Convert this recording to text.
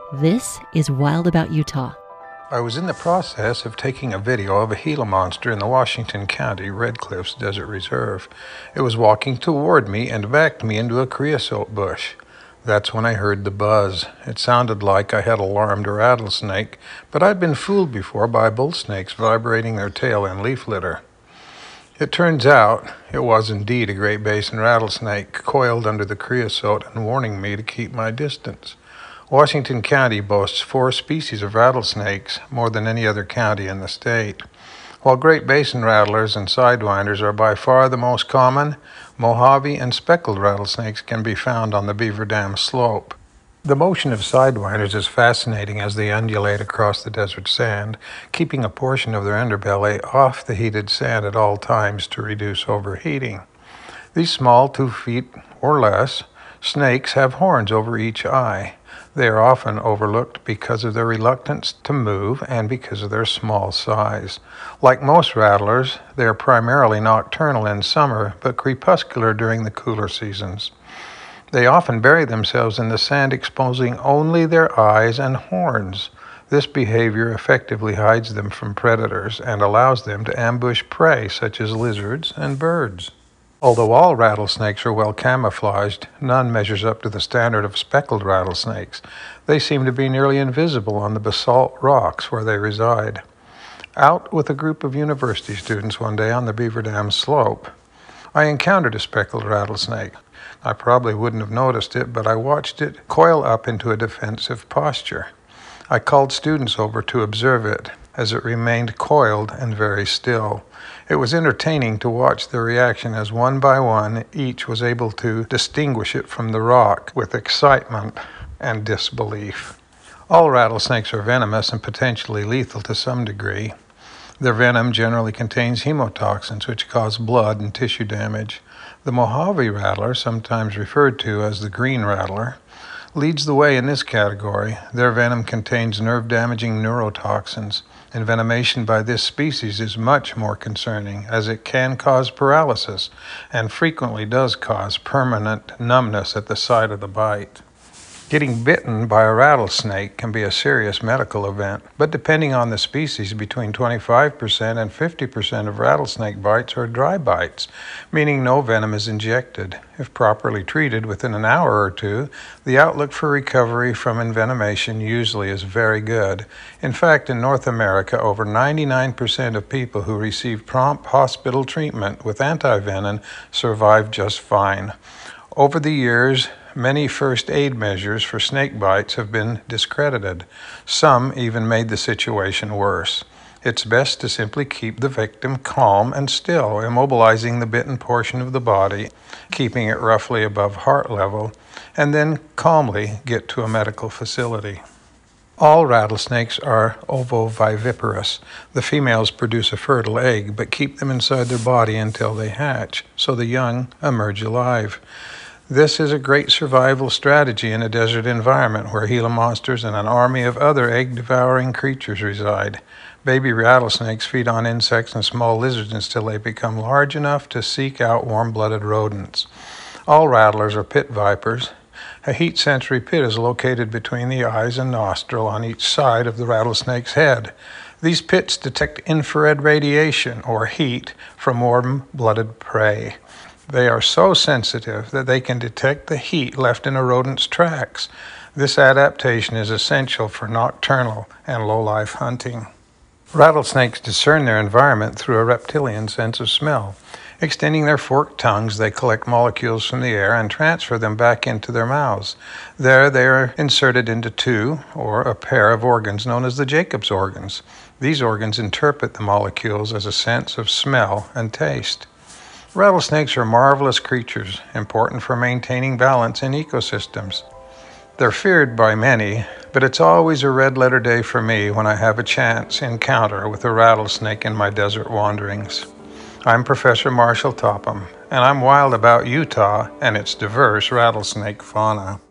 This is Wild About Utah. I was in the process of taking a video of a Gila monster in the Washington County Red Cliffs Desert Reserve. It was walking toward me and backed me into a creosote bush. That's when I heard the buzz. It sounded like I had alarmed a rattlesnake, but I'd been fooled before by bull snakes vibrating their tail in leaf litter. It turns out it was indeed a Great Basin rattlesnake coiled under the creosote and warning me to keep my distance. Washington County boasts 4 species of rattlesnakes, more than any other county in the state. While Great Basin rattlers and sidewinders are by far the most common, Mojave and speckled rattlesnakes can be found on the Beaver Dam slope. The motion of sidewinders is fascinating as they undulate across the desert sand, keeping a portion of their underbelly off the heated sand at all times to reduce overheating. These small, 2 feet or less, snakes have horns over each eye. They are often overlooked because of their reluctance to move and because of their small size. Like most rattlers, they are primarily nocturnal in summer, but crepuscular during the cooler seasons. They often bury themselves in the sand, exposing only their eyes and horns. This behavior effectively hides them from predators and allows them to ambush prey such as lizards and birds. Although all rattlesnakes are well camouflaged, none measures up to the standard of speckled rattlesnakes. They seem to be nearly invisible on the basalt rocks where they reside. Out with a group of university students one day on the Beaver Dam slope, I encountered a speckled rattlesnake. I probably wouldn't have noticed it, but I watched it coil up into a defensive posture. I called students over to observe it as it remained coiled and very still. It was entertaining to watch their reaction as one by one each was able to distinguish it from the rock with excitement and disbelief. All rattlesnakes are venomous and potentially lethal to some degree. Their venom generally contains hemotoxins which cause blood and tissue damage. The Mojave rattler, sometimes referred to as the green rattler, leads the way in this category. Their venom contains nerve-damaging neurotoxins. Envenomation by this species is much more concerning, as it can cause paralysis and frequently does cause permanent numbness at the site of the bite. Getting bitten by a rattlesnake can be a serious medical event, but depending on the species, between 25% and 50% of rattlesnake bites are dry bites, meaning no venom is injected. If properly treated within an hour or 2, the outlook for recovery from envenomation usually is very good. In fact, in North America, over 99% of people who receive prompt hospital treatment with antivenom survive just fine. Over the years, many first aid measures for snake bites have been discredited. Some even made the situation worse. It's best to simply keep the victim calm and still, immobilizing the bitten portion of the body, keeping it roughly above heart level, and then calmly get to a medical facility. All rattlesnakes are ovoviviparous. The females produce a fertile egg, but keep them inside their body until they hatch, so the young emerge alive. This is a great survival strategy in a desert environment where Gila monsters and an army of other egg-devouring creatures reside. Baby rattlesnakes feed on insects and small lizards until they become large enough to seek out warm-blooded rodents. All rattlers are pit vipers. A heat-sensory pit is located between the eyes and nostril on each side of the rattlesnake's head. These pits detect infrared radiation, or heat, from warm-blooded prey. They are so sensitive that they can detect the heat left in a rodent's tracks. This adaptation is essential for nocturnal and low-life hunting. Rattlesnakes discern their environment through a reptilian sense of smell. Extending their forked tongues, they collect molecules from the air and transfer them back into their mouths. There, they are inserted into 2 or a pair of organs known as the Jacob's organs. These organs interpret the molecules as a sense of smell and taste. Rattlesnakes are marvelous creatures, important for maintaining balance in ecosystems. They're feared by many, but it's always a red-letter day for me when I have a chance encounter with a rattlesnake in my desert wanderings. I'm Professor Marshall Topham, and I'm wild about Utah and its diverse rattlesnake fauna.